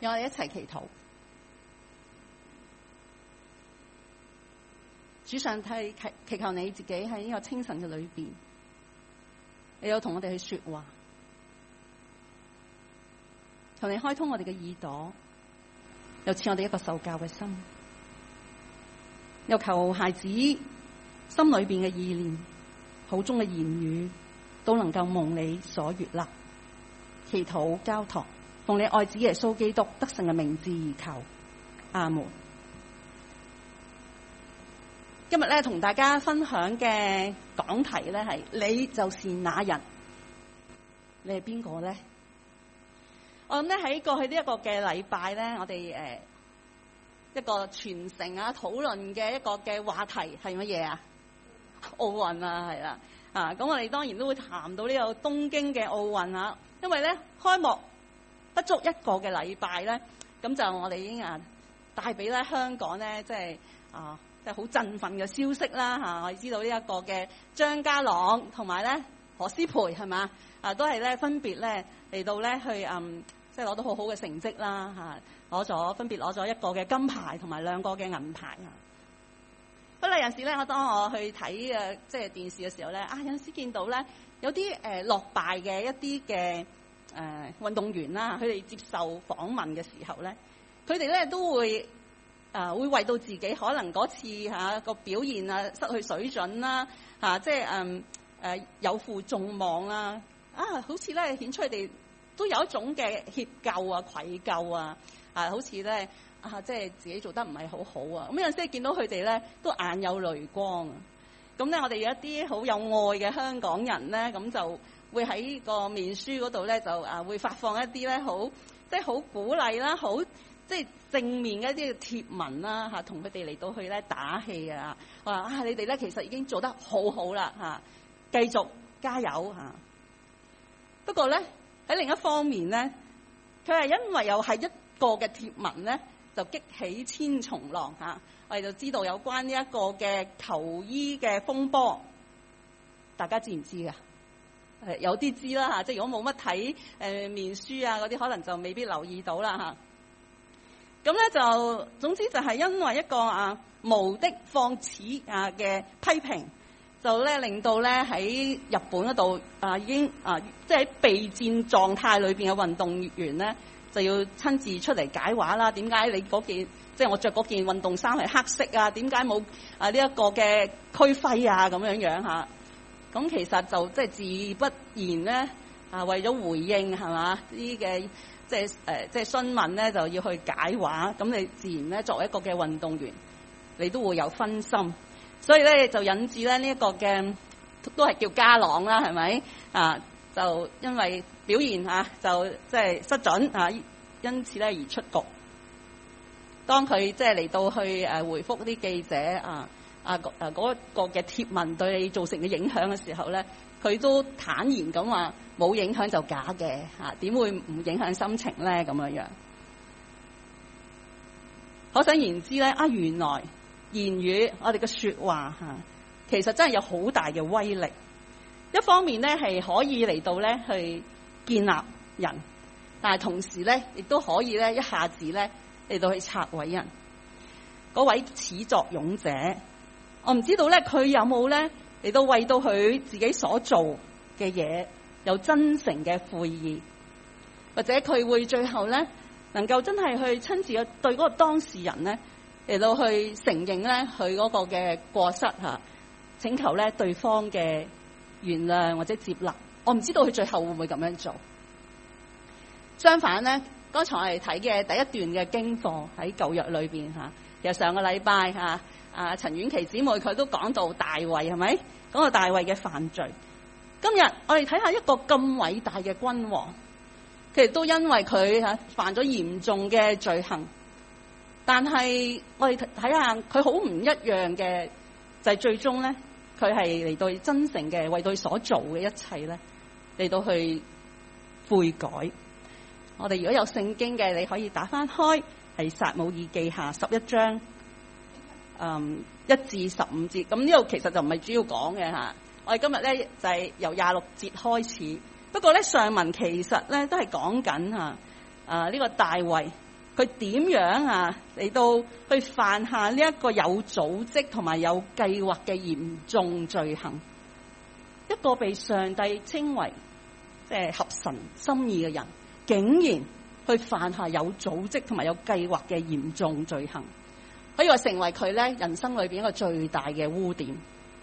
讓我哋一齊祈禱。主上帝，祈求你自己喺呢個清晨嘅裏邊，你有同我哋去說話，求你開通我哋嘅耳朵，又賜我哋一個受教嘅心，又求孩子心裏邊嘅意念、口中嘅言語都能夠蒙你所悅納。祈禱交託，奉你愛子耶穌基督得勝嘅名字而求，阿門。今日咧同大家分享嘅講題咧係你就是那人，你係邊個咧？我諗咧喺過去呢一個嘅禮拜咧，我哋一個傳承討論嘅一個嘅話題係乜嘢啊？奧運啊，係啦咁我哋當然都會談到呢個東京嘅奧運啊，因為咧開幕不足一個嘅禮拜咧，咁就我哋已經帶俾咧香港咧即係好振奮嘅消息啦我哋知道呢一個嘅張家朗同埋咧何詩蓓係嘛都係咧分別咧嚟到咧去即係攞到好好嘅成績啦分別攞咗一個嘅金牌同埋2個嘅銀牌不過有陣時咧，當我去睇即係電視嘅時候咧有陣時見到咧有啲落敗嘅一啲嘅運動員啦，佢哋接受訪問嘅時候咧，佢哋咧都會會為到自己可能嗰次個表現失去水準啦即係有負眾望啦好似咧顯出佢哋都有一種嘅歉疚愧疚好似咧即係自己做得唔係好好咁有陣時見到佢哋咧都眼有淚光咁咧我哋有一啲好有愛嘅香港人咧咁就會喺個面書嗰度咧就會發放一啲咧好即係好鼓勵啦好即係正面嘅一啲貼文啦同佢哋嚟到去咧打氣話你哋咧其實已經做得好好啦繼續加油不過咧喺另一方面咧，佢係因為又係一個嘅貼文咧，就激起千重浪我哋就知道有關呢一個嘅球衣嘅風波，大家知唔知噶？有啲知啦即係如果冇乜睇面書嗰啲，可能就未必留意到啦咁咧就總之就係因為一個無的放矢嘅批評，就咧令到咧喺日本嗰度已經即係喺備戰狀態裏邊嘅運動員咧，就要親自出嚟解話啦。點解你嗰件即係我着嗰件運動衫係黑色點解冇呢一個嘅區徽咁樣咁其實就即係自不然咧為咗回應係嘛呢嘅即係詢問咧，就要去解話。咁你自然咧作為一個嘅運動員，你都會有分心，所以咧就引致咧呢一個嘅都係叫家朗啦，係咪就因為表現就即係失準因此咧而出局。當佢即係嚟到去回覆啲記者嗰個嘅貼文對你造成嘅影響嘅時候咧，佢都坦然咁話冇影響就假嘅點會唔影響心情咧咁樣？可想而知咧原來言語我哋嘅說話其實真係有好大嘅威力。一方面咧係可以嚟到咧去建立人，但係同時咧亦都可以咧一下子咧嚟到去拆毀人。嗰位始作俑者，我唔知道咧佢有冇咧嚟到為到佢自己所做嘅嘢有真誠嘅悔意，或者佢會最後咧能夠真係去親自嘅對嗰個當事人咧嚟到去承認咧佢嗰個嘅過失請求咧對方嘅原諒或者接納。我唔知道佢最後會唔會咁樣做。相反咧，剛才我哋睇嘅第一段嘅經課喺舊約裏邊其實上個禮拜陳婉琪姊妹佢都講到大衛係咪？講到大衛嘅犯罪。今日我哋睇下一個咁偉大嘅君王，佢亦都因為佢犯咗嚴重嘅罪行，但係我哋睇下佢好唔一樣嘅就係最終咧，佢係嚟到真誠嘅為對所做嘅一切咧嚟到去悔改。我哋如果有聖經嘅，你可以打翻開係撒母耳記下11章1至15節。咁呢度其實就唔係主要講嘅我哋今日咧就係由26節開始。不過咧上文其實咧都係講緊呢個大衛佢點樣嚟到去犯下呢一個有組織同埋有計劃嘅嚴重罪行。一個被上帝稱為即係合神心意嘅人，竟然去犯下有組織同埋有計劃嘅嚴重罪行，可以話成為佢咧人生裏邊一個最大嘅污點。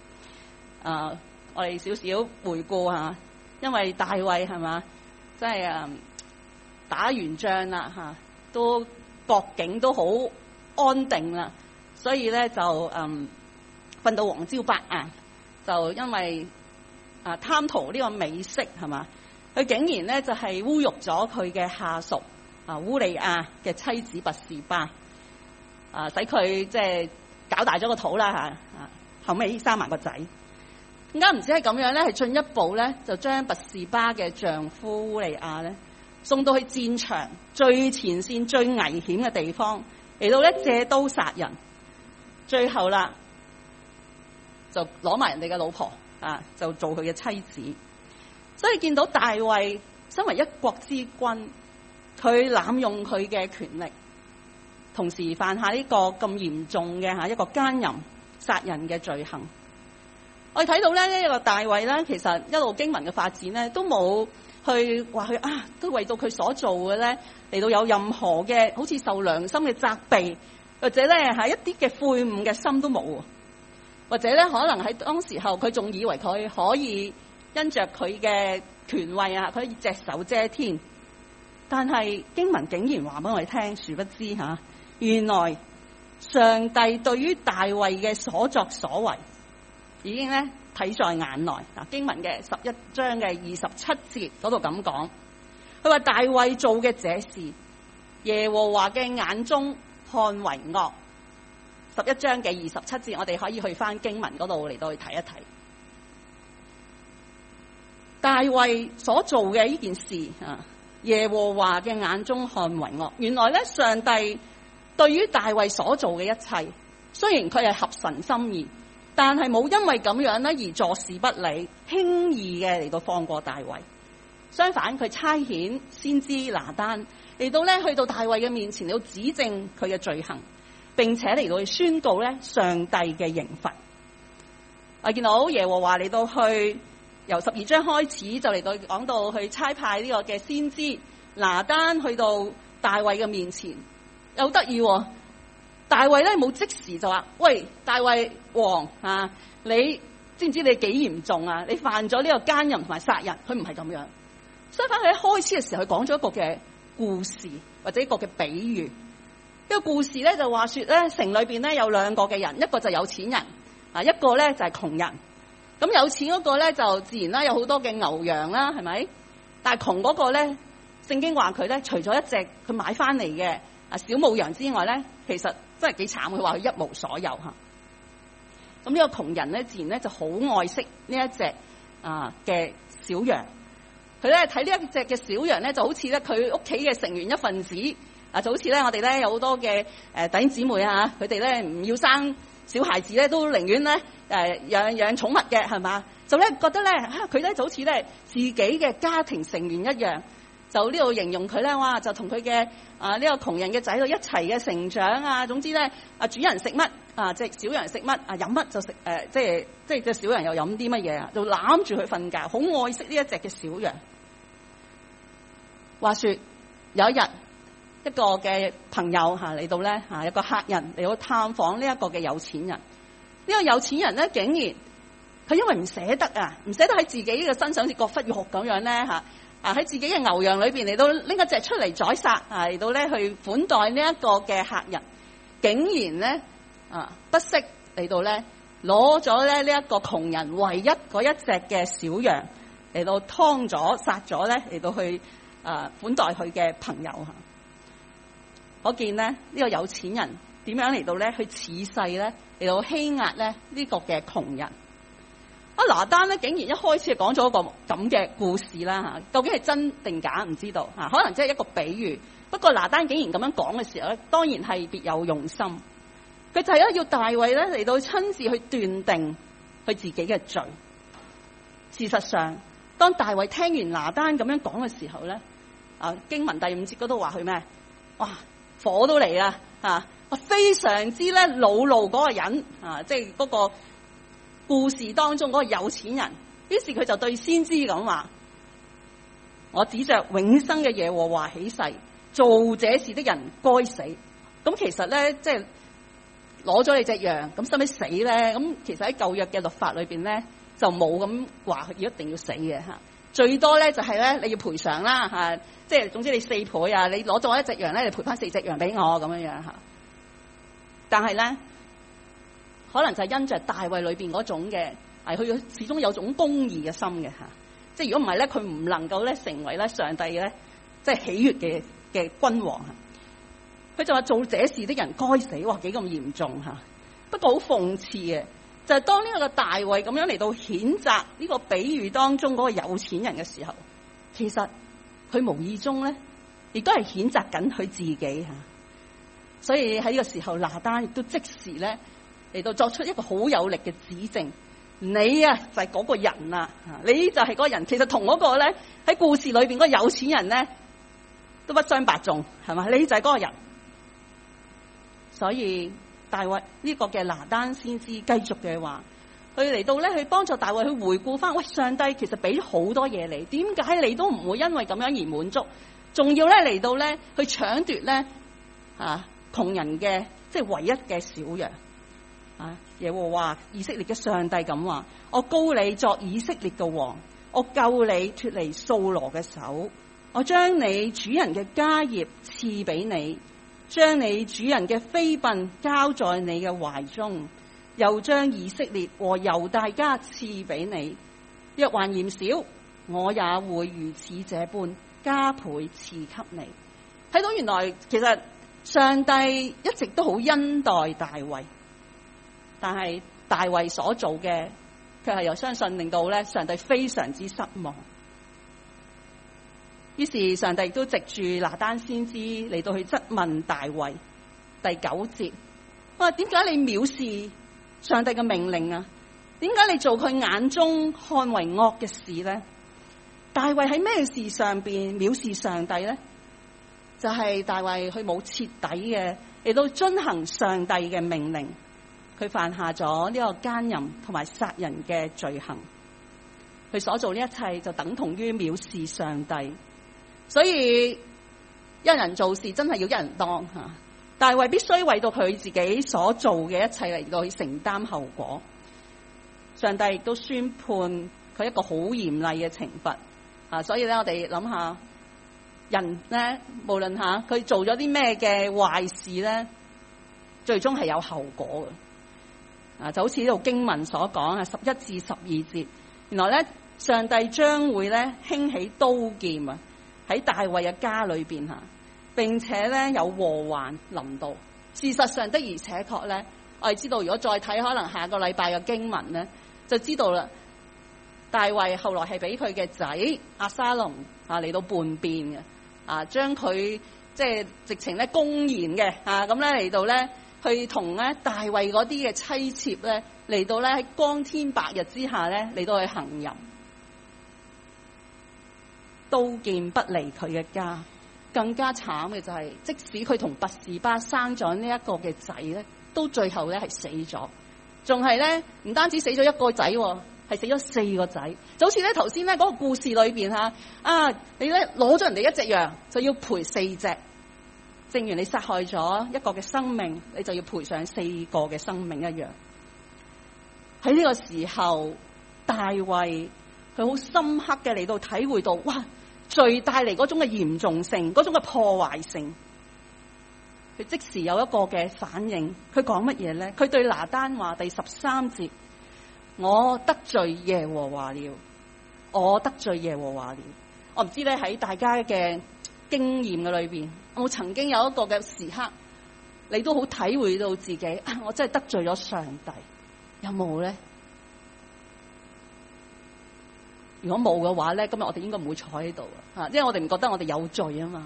我哋少少回顧下，因為大衛係嘛，即係打完仗啦都國境都好安定啦，所以咧就瞓到黃朝白晏，就因為貪圖呢個美色係嘛，佢竟然咧就係侮辱咗佢嘅下屬烏利亞嘅妻子拔示巴，使佢即係搞大咗個肚啦後尾生埋個仔。點解唔止係咁樣咧？係進一步咧就將拔示巴嘅丈夫烏利亞咧送到去戰場最前線最危險嘅地方嚟到咧借刀殺人，最後啦就攞埋人哋嘅老婆就做佢嘅妻子。所以見到大衛身為一國之君，佢濫用佢嘅權力，同時犯下呢個咁嚴重嘅一個奸淫殺人嘅罪行。我哋睇到咧呢個大衛咧，其實一路經文嘅發展咧，都冇去話佢都為到佢所做嘅咧嚟到有任何嘅好似受良心嘅責備，或者咧係一啲嘅悔悟嘅心都冇，或者咧可能喺當時候佢仲以為佢可以因着佢嘅權位佢可以隻手遮天，但係經文竟然話俾我哋聽，殊不知原來上帝對於大衛嘅所作所為已經咧睇在眼內。經文嘅11章嘅27節嗰度咁講，佢話大衛做嘅這事，耶和華嘅眼中看為惡。11章嘅27節，我哋可以去翻經文嗰度嚟到去睇一睇。大衛所做嘅呢件事耶和華嘅眼中看為惡。原來咧上帝對於大衛所做嘅一切，雖然佢係合神心意，但係冇因為咁樣咧而坐視不理，輕易嘅嚟到放過大衛。相反，佢差遣先知拿單嚟到咧去到大衛嘅面前，嚟到指證佢嘅罪行，並且嚟到去宣告咧上帝嘅刑罰。我見到耶和華嚟到去由12章開始就嚟到講到去差派呢個嘅先知拿單去到大衛嘅面前，有得意喎。大衛咧冇即時就話：喂，大衛王你知唔知你幾嚴重啊？你犯咗呢個奸淫同埋殺人。佢唔係咁樣，相反佢喺開始嘅時候，佢講咗一個嘅故事或者一個嘅比喻。呢個故事咧就話說咧，城裏邊咧有兩個嘅人，一個就有錢人一個咧就係窮人。咁有錢嗰個咧就自然啦，有好多嘅牛羊啦，係咪？但係窮嗰個咧，聖經話佢咧除咗一隻佢買翻嚟嘅小母羊之外咧，其實真係幾慘。佢話佢一無所有吓。咁呢個窮人咧，自然咧就好愛惜呢一隻嘅小羊。佢咧睇呢一隻嘅小羊咧，就好似咧佢屋企嘅成員一份子就好似咧我哋咧有好多嘅弟兄姊妹佢哋咧唔要生小孩子咧，都寧願咧養寵物嘅，係嘛？就咧覺得咧佢咧就好似咧自己嘅家庭成員一樣。就呢度形容佢咧，哇！就同佢嘅呢個窮人嘅仔女一齊嘅成長總之咧主人食乜即係小羊食乜飲乜就食即係隻小羊又飲啲乜嘢就攬住佢瞓覺，好愛惜呢一隻嘅小羊。話說有一日，一個嘅朋友嚟到咧一個客人嚟到探訪呢一個嘅有錢人。呢個有錢人咧竟然佢因為唔捨得唔捨得喺自己嘅身上好似割忽肉咁樣咧喺自己嘅牛羊裏邊嚟到拎一隻出嚟宰殺嚟到咧去款待呢一個嘅客人，竟然咧不惜嚟到咧攞咗咧呢一個窮人唯一嗰一隻嘅小羊嚟到劏咗殺咗咧嚟到去款待佢嘅朋友可見咧呢個有錢人點樣嚟到咧去恃勢咧嚟到欺壓咧呢個嘅窮人。拿單咧竟然一開始就講咗一個咁嘅故事啦究竟係真定假唔知道可能只係一個比喻。不過拿單竟然咁樣講嘅時候咧，當然係別有用心。佢就係要大衛咧嚟到親自去斷定佢自己嘅罪。事實上，當大衛聽完拿單咁樣講嘅時候咧，經文第5節嗰度話佢咩？哇！ 火都嚟啦啊！非常之咧惱怒嗰個人啊，即係嗰個故事當中嗰個有錢人。於是佢就對先知咁話：我指着永生嘅耶和華起誓，做這事的人該死。咁其實咧，即係攞咗你隻羊，咁使唔使死咧？咁其實喺舊約嘅律法裏邊咧，就冇咁話佢一定要死嘅吓。最多咧就係咧你要賠償啦吓，即係總之你4倍啊，你攞咗一隻羊咧，你賠翻4隻羊俾我咁樣樣吓。但係咧，可能就係因着大衛裏邊嗰種嘅，係佢始終有種公義嘅心嘅吓。即係如果唔係咧，佢唔能夠咧成為咧上帝咧即係喜悅嘅君王吓。佢就話做這事的人該死，哇幾咁嚴重吓。不過好諷刺嘅就係當呢個大衛咁樣嚟到譴責呢個比喻當中嗰個有錢人嘅時候，其實佢無意中咧亦都係譴責緊佢自己吓。所以喺呢個時候，拿單亦都即時咧嚟到作出一個好有力嘅指證：你啊就係嗰個人啊，你就係嗰個人。其實同嗰個咧喺故事裏邊嗰個有錢人咧都不相伯仲，係嘛？你就係嗰個人。所以大衛呢個嘅拿單先知繼續嘅話，佢嚟到咧去幫助大衛去回顧翻，喂，上帝其實俾咗好多嘢你，點解你都唔會因為咁樣而滿足，仲要咧嚟到咧去搶奪咧窮人嘅即係唯一嘅小羊啊！耶和華以色列嘅上帝咁話：我膏你作以色列嘅王，我救你脫離掃羅嘅手，我將你主人嘅家業賜俾你。將你主人嘅妃嬪交在你嘅懷中，又將以色列和猶大家賜俾你。若還嫌少，我也會如此這般加倍賜給你。睇到原來其實上帝一直都好恩待大衛，但係大衛所做嘅，佢係又相信令到咧上帝非常之失望。於是上帝亦都藉住拿單先知嚟到去質問大衛。第9節，我話點解你藐視上帝嘅命令啊？點解你做佢眼中看為惡嘅事咧？大衛喺咩事上邊藐視上帝咧？就係大衛佢冇徹底嘅嚟到遵行上帝嘅命令，佢犯下咗呢個奸淫同埋殺人嘅罪行。佢所做呢一切就等同於藐視上帝。所以一人做事真係要一人當吓，大衛必須為到佢自己所做嘅一切嚟到去承擔後果。上帝亦都宣判佢一個好嚴厲嘅懲罰啊！所以咧，我哋諗下人咧，無論吓佢做咗啲咩嘅壞事咧，最終係有後果嘅啊！就好似呢度經文所講啊，11至12節，原來咧上帝將會咧興起刀劍啊！喺大衛嘅家裏邊吓，並且咧有禍患臨到。事實上的而且確咧，我哋知道，如果再睇可能下個禮拜嘅經文咧，就知道啦。大衛後來係俾佢嘅仔押沙龍嚟到叛變嘅啊，將佢即係直情咧公然嘅咁咧嚟到咧去同咧大衛嗰啲嘅妻妾咧嚟到咧喺光天白日之下咧嚟到去行淫。刀劍不離佢嘅家，更加慘嘅就係，即使佢同拔士巴生咗呢一個嘅仔咧，都最後咧係死咗，仲係咧唔單止死咗一個仔，係死咗4個仔。就好似咧頭先咧嗰個故事裏邊你咧攞咗人哋一隻羊，就要賠4隻，正如你殺害咗一個嘅生命，你就要賠上4個嘅生命一樣。喺呢個時候，大衛佢好深刻嘅嚟到體會到，哇！罪帶嚟嗰種嘅嚴重性，嗰種嘅破壞性，佢即時有一個嘅反應。佢講乜嘢咧？佢對拿單話，第13節：我得罪耶和華了，我得罪耶和華了。我唔知咧喺大家嘅經驗嘅裏邊，我曾經有一個嘅時刻，你都好體會到自己，我真係得罪咗上帝，有冇咧？如果冇嘅話咧，今日我哋應該唔會坐喺度啊！因為我哋唔覺得我哋有罪啊嘛，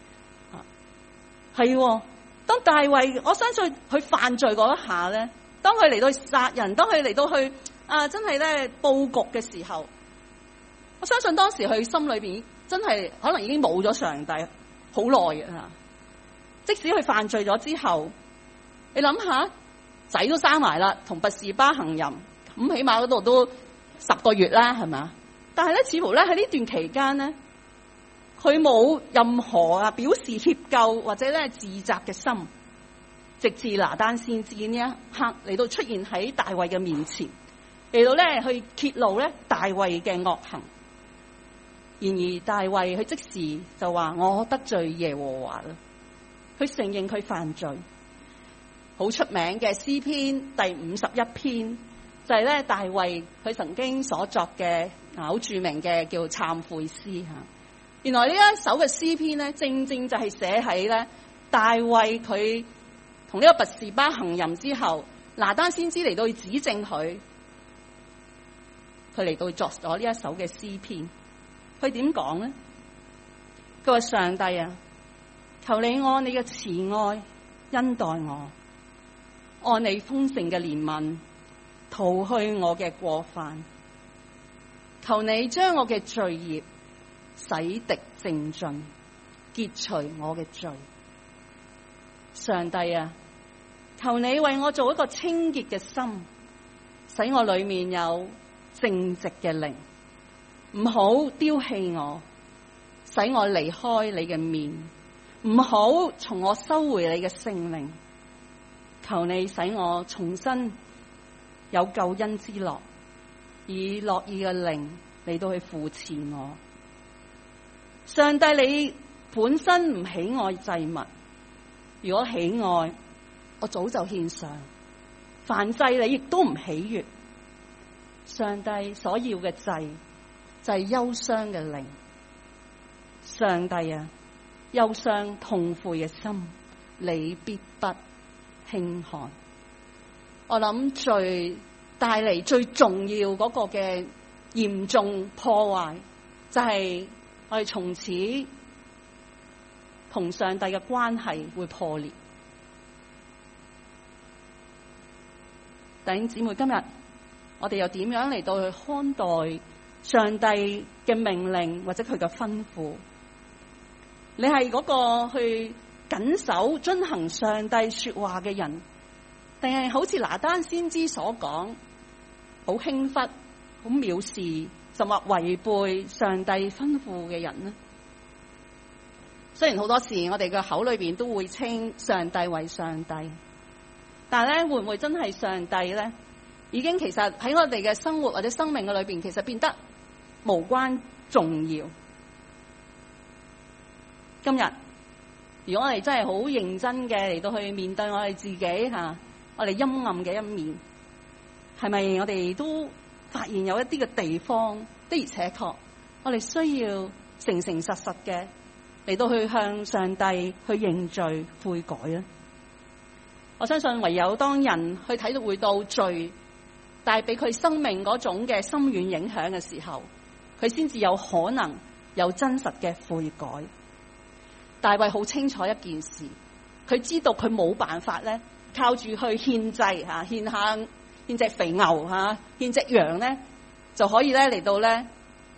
係。當大衛，我相信佢犯罪嗰一下咧，當佢嚟到殺人，當佢嚟到去真係咧佈局嘅時候，我相信當時佢心裏邊真係可能已經冇咗上帝好耐啊！ 即使佢犯罪咗之後，你諗下，仔都生埋啦，同拔示巴行淫，咁起碼嗰度都10個月啦，係咪？但係咧，似乎咧喺呢段期間咧，佢冇任何表示歉疚或者咧自責嘅心，直至拿單先知呢一刻嚟到出現喺大衛嘅面前，嚟到咧去揭露咧大衛嘅惡行。然而大衛佢即時就話：我得罪耶和華啦。佢承認佢犯罪。好出名嘅詩篇第51篇就係咧大衛佢曾經所作嘅好著名嘅叫懺悔詩吓。原來呢一首嘅詩篇咧，正正就係寫喺咧大衛佢同呢個拔示巴行淫之後，拿單先知嚟到去指證佢嚟到作咗呢一首嘅詩篇。佢點講咧？佢話：上帝啊，求你按你嘅慈愛恩待我，按你豐盛嘅憐憫塗去我嘅過犯，求你將我嘅罪孽洗滌淨盡，潔除我嘅罪。上帝啊，求你為我做一個清潔嘅心，使我裏面有正直嘅靈，唔好丟棄我，使我離開你嘅面，唔好從我收回你嘅聖靈。求你使我重新有救恩之樂，以樂意嘅靈嚟到去扶持我。上帝，你本身唔喜愛祭物，如果喜愛，我早就獻上。燔祭你亦都唔喜悅。上帝所要嘅祭就係憂傷嘅靈。上帝啊，憂傷痛悔嘅心，你必不輕看。我諗最帶嚟最重要嗰個嘅嚴重破壞，就係我哋從此同上帝嘅關係會破裂。弟兄姊妹，今日我哋又點樣嚟到去看待上帝嘅命令或者佢嘅吩咐？你係嗰個去謹守遵行上帝說話嘅人，定係好似拿單先知所講，好輕忽、好藐視，甚或違背上帝吩咐嘅人呢？雖然好多時我哋嘅口裏邊都會稱上帝為上帝，但係咧會唔會真係上帝咧？已經其實喺我哋嘅生活或者生命嘅裏邊，其實變得無關重要。今日如果我哋真係好認真嘅嚟到去面對我哋自己吓，我哋陰暗嘅一面，係咪我哋都發現有一啲嘅地方的而且確，我哋需要誠誠實實嘅嚟到去向上帝去認罪悔改咧？我相信唯有當人去體會到罪帶俾佢生命嗰種嘅深遠影響嘅時候，佢先至有可能有真實嘅悔改。大衛好清楚一件事，佢知道佢冇辦法咧，靠住去獻祭吓，獻隻肥牛吓，獻隻羊咧，就可以咧嚟到咧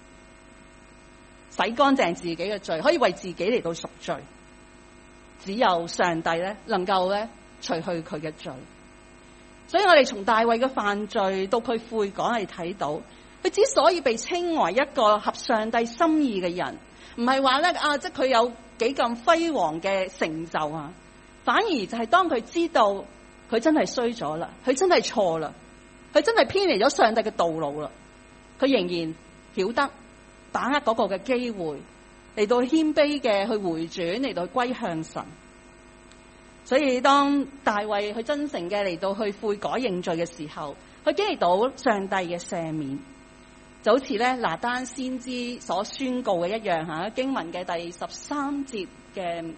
洗乾淨自己嘅罪，可以為自己嚟到贖罪。只有上帝咧能夠咧除去佢嘅罪。所以我哋從大衛嘅犯罪到佢悔改係睇到，佢之所以被稱為一個合上帝心意嘅人，唔係話咧即係佢有幾咁輝煌嘅成就啊，反而就係當佢知道佢真係衰咗啦，佢真係錯啦，佢真係偏離咗上帝嘅道路啦，佢仍然曉得把握嗰個嘅機會嚟到謙卑嘅去回轉，嚟到去歸向神。所以當大衛去真誠嘅嚟到去悔改認罪嘅時候，佢經歷到上帝嘅赦免，就好似咧拿單先知所宣告嘅一樣吓。經文嘅第13節嘅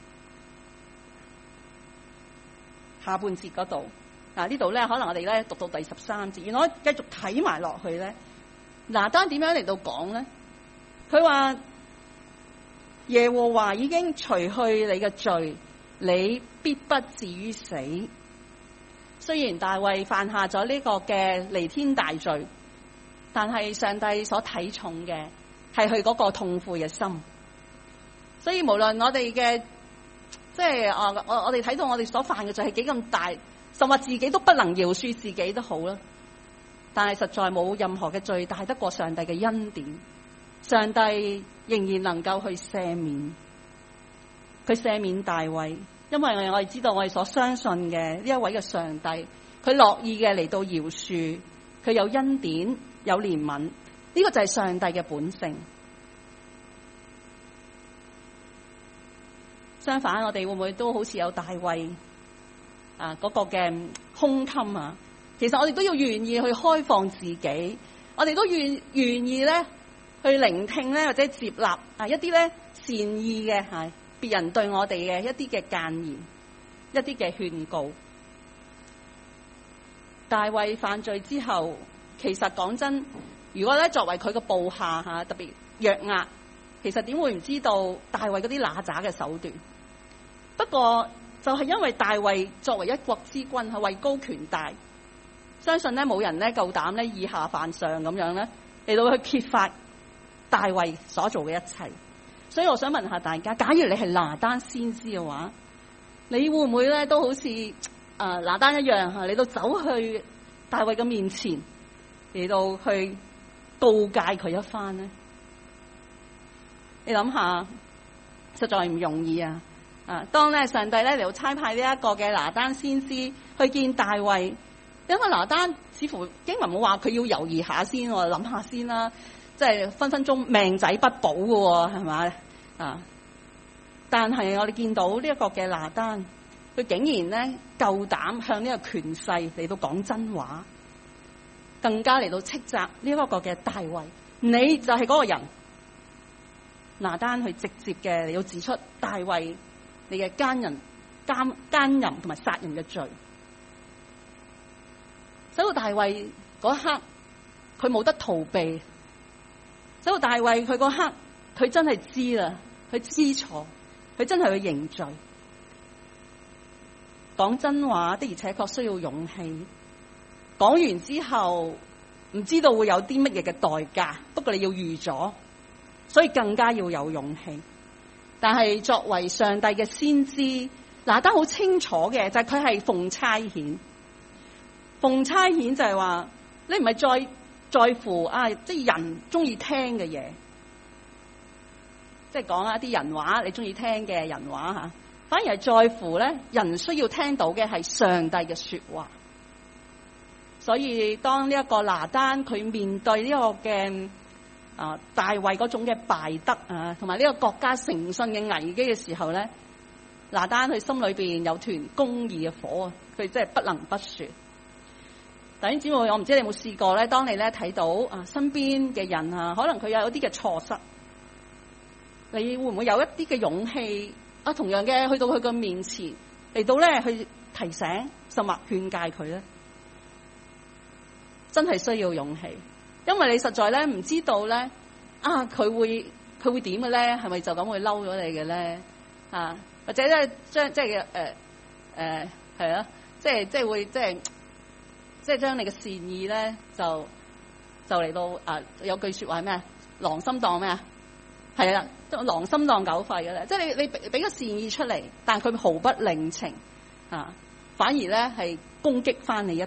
下半節嗰度，呢度咧可能我哋咧讀到第13節，原來繼續睇埋落去咧，拿單點樣嚟到講咧？佢話耶和華已經除去你嘅罪，你必不至於死。雖然大衛犯下咗呢個嘅彌天大罪，但係上帝所睇重嘅係佢嗰個痛悔嘅心。所以無論我哋嘅即係我哋睇到我哋所犯嘅罪係幾咁大，甚至自己都不能饒恕自己都好啦。但係實在冇任何嘅罪大得過上帝嘅恩典，上帝仍然能夠去赦免。佢赦免大衛，因為我哋知道我哋所相信嘅呢一位嘅上帝，佢樂意嘅嚟到饒恕，佢有恩典有憐憫，呢個就係上帝嘅本性。相反，我哋會唔會都好似有大衛嗰個嘅胸襟啊？其實我哋都要願意去開放自己，我哋都願意咧去聆聽咧或者接納一啲咧善意嘅別人對我哋嘅一啲嘅諫言，一啲嘅勸告。大衛犯罪之後，其實講真，如果咧作為佢嘅部下特別約押，其實點會唔知道大衛嗰啲揦鮓嘅手段？不過就係因為大衛作為一國之君，係位高權大，相信咧冇人咧夠膽咧以下犯上咁樣咧嚟到去揭發大衛所做嘅一切。所以我想問下大家，假如你係拿單先知嘅話，你會唔會咧都好似拿單一樣嚟到走去大衛嘅面前嚟到去告誡佢一番呢？你諗下，實在唔容易啊！當咧上帝咧嚟到差派呢一個嘅拿單先知去見大衛，因為拿單似乎經文冇話佢要猶豫下先，我諗下先啦。即係分分鐘命仔不保嘅，係咪？但係我哋見到呢一個嘅拿單，佢竟然咧夠膽向呢個權勢嚟到講真話，更加嚟到斥責呢一個嘅大衛，你就係嗰個人。拿單去直接嘅嚟到指出大衛你嘅奸淫同埋殺人嘅罪，使到大衛嗰刻佢冇得逃避。所以大衛佢嗰刻，佢真係知啦，佢知錯，佢真係去認罪。講真話的而且確需要勇氣。講完之後，唔知道會有啲乜嘢嘅代價，不過你要預咗，所以更加要有勇氣。但係作為上帝嘅先知，拿單好清楚嘅就係佢係奉差遣。奉差遣就係話，你唔係在乎即係人中意聽嘅嘢，即係講一啲人話，你中意聽嘅人話吓，反而係在乎咧人需要聽到嘅係上帝嘅說話。所以當呢一個拿單佢面對呢個嘅大衛嗰種嘅敗德同埋呢個國家誠信嘅危機嘅時候咧，拿單佢心裏邊有團公義嘅火啊，佢真係不能不說。弟兄姊妹，我唔知你有冇試過咧？當你咧睇到身邊嘅人可能佢有一啲嘅錯失，你會唔會有一啲嘅勇氣同樣嘅去到佢嘅面前嚟到咧去提醒甚或勸誡佢咧？真係需要勇氣，因為你實在咧唔知道咧佢會點嘅咧？係咪就咁會嬲咗你嘅咧？或者咧即係係啊，即係會即係將你嘅善意咧，就嚟到有句說話係咩？狼心當咩啊？係啦，狼心當狗肺嘅咧。即係你俾個善意出嚟，但係佢毫不領情反而咧係攻擊翻你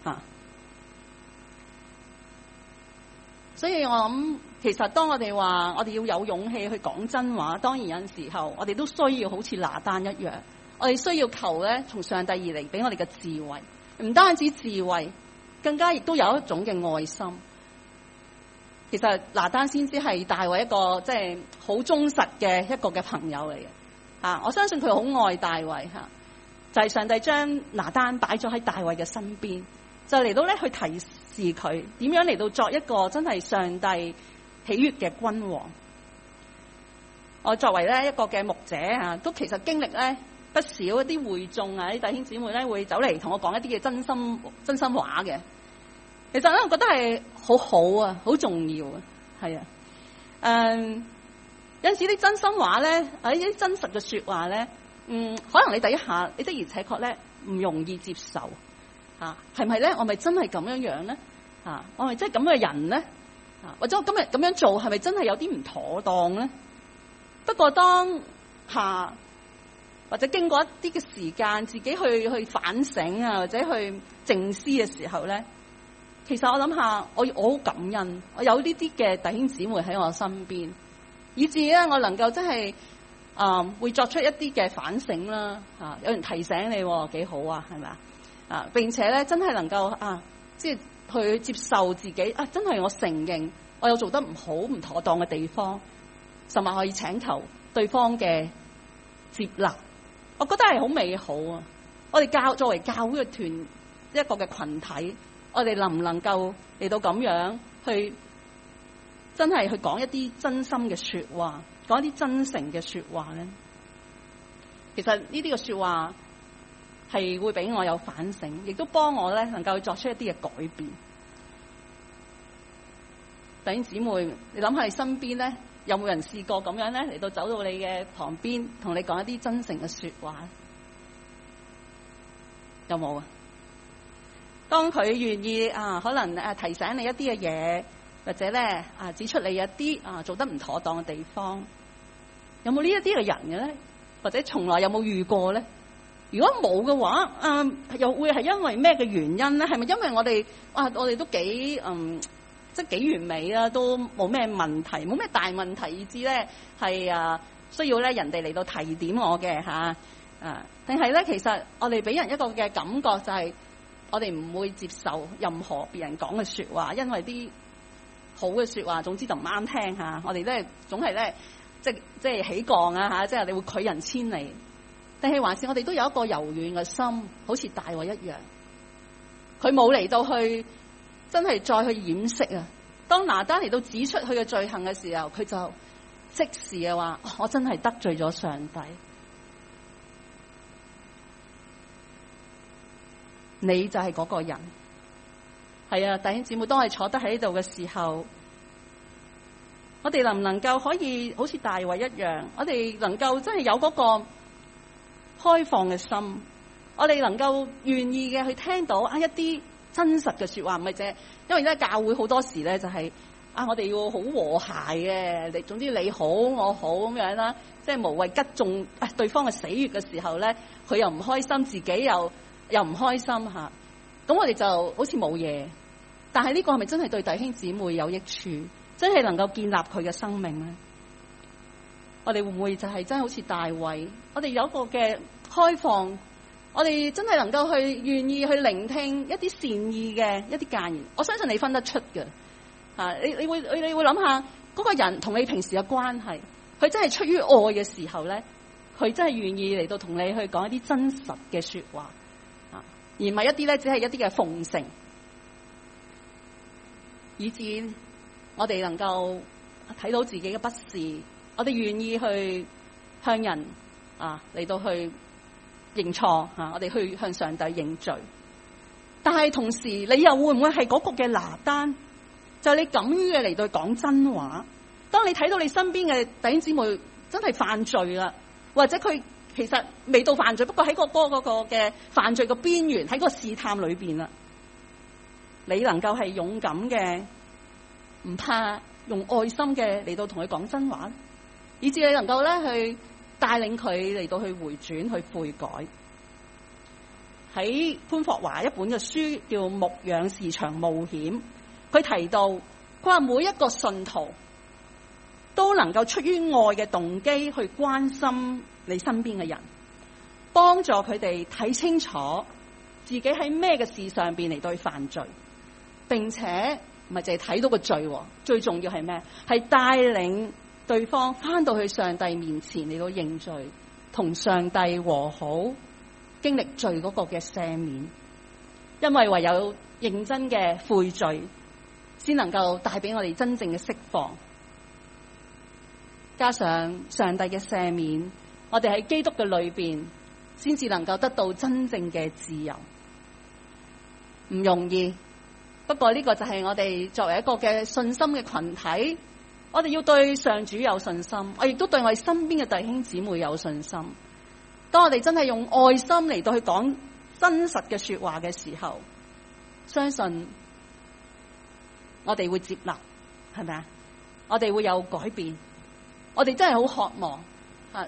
所以我諗，其實當我哋話我哋要有勇氣去講真話，當然有陣時候我哋都需要好似拿單一樣，我哋需要求咧從上帝而嚟俾我哋嘅智慧。唔單止智慧，更加亦都有一種嘅愛心。其實拿單先知係大衛一個即係好忠實嘅一個嘅朋友嚟嘅。我相信佢好愛大衛就係上帝將拿單擺咗喺大衛嘅身邊，就嚟到咧去提示佢點樣嚟到作一個真係上帝喜悅嘅君王。我作為咧一個嘅牧者都其實經歷咧不少一啲會眾啲弟兄姊妹咧會走嚟同我講一啲嘅真心話嘅。其實咧我覺得係好好好重要係有陣時啲真心話咧啲真實嘅說話咧可能你第一下你的而且確咧唔容易接受係咪咧？我咪真係咁樣樣咧我咪真係咁嘅人咧或者我今日咁樣做係咪真係有啲唔妥當咧？不過當或者經過一啲嘅時間，自己去反省啊，或者去靜思嘅時候咧，其實我諗下，我好感恩，我有呢啲嘅弟兄姊妹喺我身邊，以至咧我能夠真係會作出一啲嘅反省啦，有人提醒你幾好啊，係咪啊？並且咧真係能夠即係去接受自己真係我承認我有做得唔好唔妥當嘅地方，甚至可以請求對方嘅接納，我覺得係好美好啊！我哋作為教會嘅團一個嘅群體，我哋能唔能夠嚟到咁樣去真係去講一啲真心嘅說話，講一啲真誠嘅說話咧？其實呢啲嘅說話係會俾我有反省，亦都幫我咧能夠作出一啲嘅改變。弟兄姊妹，你諗下你身邊咧有冇人試過咁樣咧嚟到走到你嘅旁邊，同你講一啲真誠嘅說話？有冇啊？當佢願意可能提醒你一啲嘅嘢，或者咧指出你一啲做得唔妥當嘅地方，有冇呢一啲嘅人嘅咧？或者從來有冇遇過咧？如果冇嘅話，又會係因為咩嘅原因咧？係咪因為我哋都幾即係幾完美啦，都冇咩問題，冇咩大問題，以至咧係需要咧人哋嚟到提點我嘅定係咧其實我哋俾人一個嘅感覺就係我哋唔會接受任何別人講嘅說話，因為啲好嘅說話總之就唔啱聽我哋咧總係咧即係起槓即係你會拒人千里。定係還是我哋都有一個柔軟嘅心，好似大衛一樣，佢冇嚟到去真係再去掩飾啊！當拿單嚟到指出佢嘅罪行嘅時候，佢就即時嘅話：我真係得罪咗上帝。你就係嗰個人，係啊，弟兄姊妹，當我哋坐得喺度嘅時候，我哋能唔能夠可以好似大衛一樣，我哋能夠真係有嗰個開放嘅心，我哋能夠願意嘅去聽到一啲真實嘅說話，唔係啫。因為咧教會好多時咧就係我哋要好和諧嘅，你總之你好我好咁樣啦，即係無謂擊中對方嘅死穴嘅時候咧，佢又唔開心，自己又唔開心吓，咁我哋就好似冇嘢。但係呢個係咪真係對弟兄姊妹有益處？真係能夠建立佢嘅生命咧？我哋會唔會就係真係好似大衛？我哋有一個嘅開放，我哋真係能夠去願意去聆聽一啲善意嘅一啲諫言。我相信你分得出嘅你會諗下嗰個人同你平時嘅關係，佢真係出於愛嘅時候咧，佢真係願意嚟到同你去講一啲真實嘅說話而唔係一啲咧只係一啲嘅奉承，以至我哋能夠睇到自己嘅不是。我哋願意去向人嚟到去認錯我哋去向上帝認罪。但係同時你又會唔會係嗰個嘅拿單？就係你敢於嘅嚟到講真話。當你睇到你身邊嘅弟兄姊妹真係犯罪啦，或者佢其實未到犯罪，不過喺個嘅犯罪嘅邊緣，喺個試探裏邊啦，你能夠係勇敢嘅，唔怕用愛心嘅嚟到同佢講真話，以至你能夠咧去帶領佢嚟到去回轉去悔改。喺潘霍華一本嘅書叫《牧養是場冒險》，佢提到佢話每一個信徒都能夠出於愛嘅動機去關心你身邊嘅人，幫助佢哋睇清楚自己喺咩嘅事上邊嚟到去犯罪，並且唔係淨係睇到個罪，最重要係咩？係帶領對方翻到去上帝面前嚟到認罪，同上帝和好，經歷罪嗰個嘅赦免。因為唯有認真嘅悔罪，先能夠帶俾我哋真正嘅釋放。加上上帝嘅赦免，我哋喺基督嘅裏邊，先至能夠得到真正嘅自由。唔容易，不過呢個就係我哋作為一個嘅信心嘅群體。我哋要對上主有信心，我亦都對我哋身邊嘅弟兄姊妹有信心。當我哋真係用愛心嚟到去講真實嘅說話嘅時候，相信我哋會接納，係咪啊？我哋會有改變，我哋真係好渴望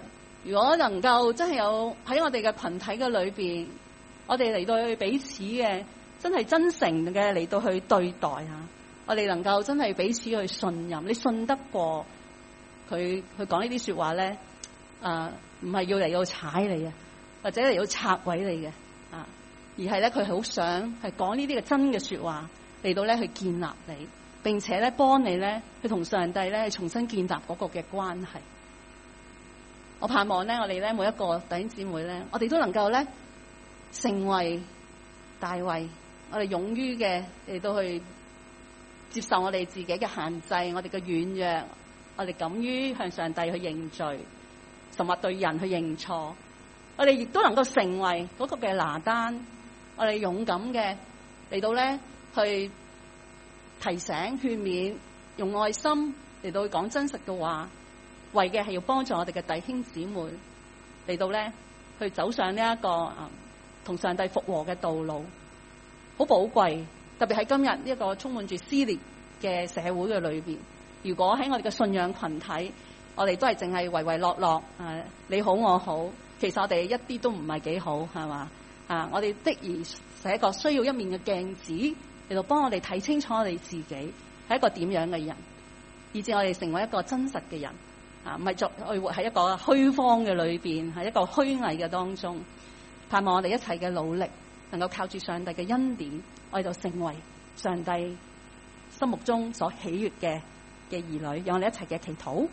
如果能夠真係有喺我哋嘅群體嘅裏邊，我哋嚟到去彼此嘅真係真誠嘅嚟到去對待啊！我哋能夠真係彼此去信任，你信得過佢講呢啲說話咧？唔係要嚟到踩你啊，或者嚟到拆毀你嘅啊，而係咧佢好想係講呢啲嘅真嘅說話嚟到咧去建立你，並且咧幫你咧去同上帝咧重新建立嗰個嘅關係。我盼望咧，我哋咧每一個弟兄姊妹咧，我哋都能夠咧成為大衛，我哋勇於嘅嚟到去接受我哋自己嘅限制，我哋嘅軟弱，我哋敢於向上帝去認罪，甚或對人去認錯。我哋亦都能夠成為嗰個嘅拿單，我哋勇敢嘅嚟到咧去提醒、勸勉，用愛心嚟到去講真實嘅話，為嘅係要幫助我哋嘅弟兄姊妹嚟到咧去走上呢一個同上帝復和嘅道路，好寶貴。特別喺今日呢一個充滿住撕裂嘅社會嘅裏邊，如果喺我哋嘅信仰群體，我哋都係淨係唯唯諾諾，你好我好，其實我哋一啲都唔係幾好，係嘛？我哋的而且確需要一面嘅鏡子嚟到幫我哋睇清楚我哋自己係一個點樣嘅人，以至我哋成為一個真實嘅人，唔係去活喺一個虛荒嘅裏邊，喺一個虛偽嘅當中。盼望我哋一齊嘅努力，能夠靠住上帝嘅恩典，我哋就成為上帝心目中所喜悅嘅兒女。讓我哋一齊嘅祈禱。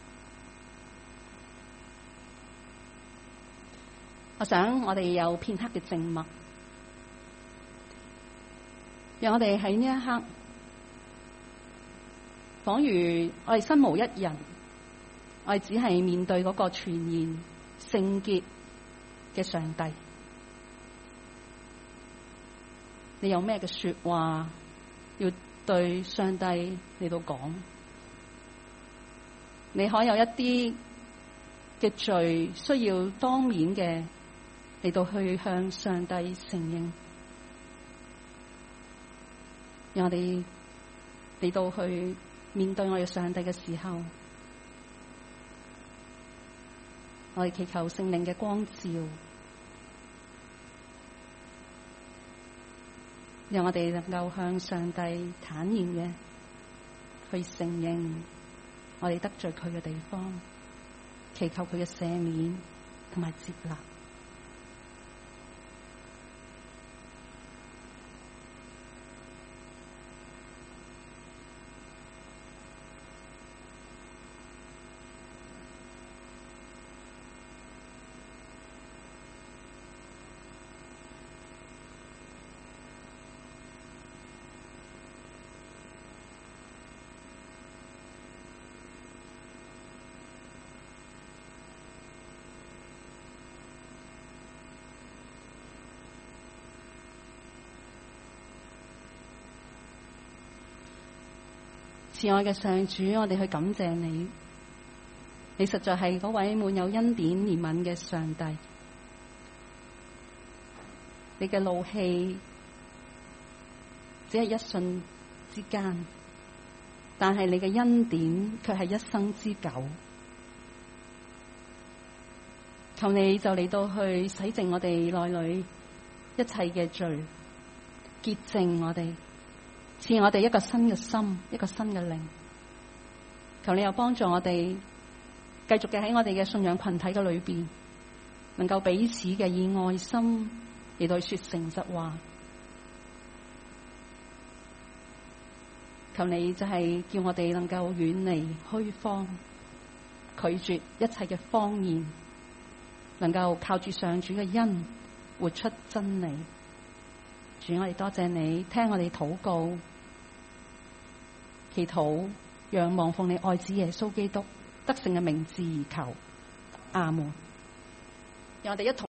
我想我哋有片刻嘅靜默，讓我哋喺呢一刻，仿如我哋身無一人，我哋只係面對嗰個全然聖潔嘅上帝。你有咩嘅說話要對上帝嚟到講？你可有一啲嘅罪需要當面嘅嚟到去向上帝承認？讓我哋嚟到去面對我哋上帝嘅時候，我哋祈求聖靈嘅光照，讓我哋能夠向上帝坦然嘅去承認我哋得罪佢嘅地方，祈求佢嘅赦免同埋接納。慈愛嘅上主，我哋去感謝你，你實在係嗰位滿有恩典憐憫嘅上帝。你嘅怒氣只係一瞬之間，但係你嘅恩典卻係一生之久。求你就嚟到去洗淨我哋內裏一切嘅罪，潔淨我哋，賜我哋一個新嘅心，一個新嘅靈。求你又幫助我哋繼續嘅喺我哋嘅信仰群體嘅裏邊，能夠彼此嘅以愛心嚟到說誠實話。求你就係叫我哋能夠遠離虛謊，拒絕一切嘅謊言，能夠靠住上主嘅恩活出真理。主，我哋多謝你聽我哋禱告，祈禱仰望奉你愛子耶穌基督得勝嘅名字而求，阿門。讓我哋一同